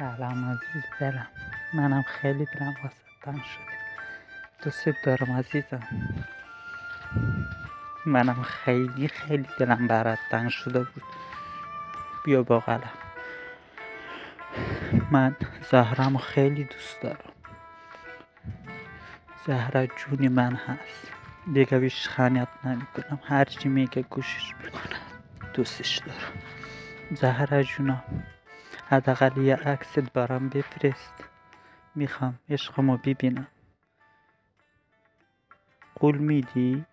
سلام عزیز دلم، منم خیلی دلم واسه تنگ شده. دوست دارم عزیزم، منم خیلی دلم برات تنگ شده بود. بیا بغلم. من زهرمو خیلی دوست دارم. زهره جونی من هست، دیگه بیش خیانت نمیکنم. هرچی میگه گوشش میکنم. دوستش دارم زهره جونم. حداقل یه عکست برام بفرست، میخوام عشقمو ببینم. قول میدی؟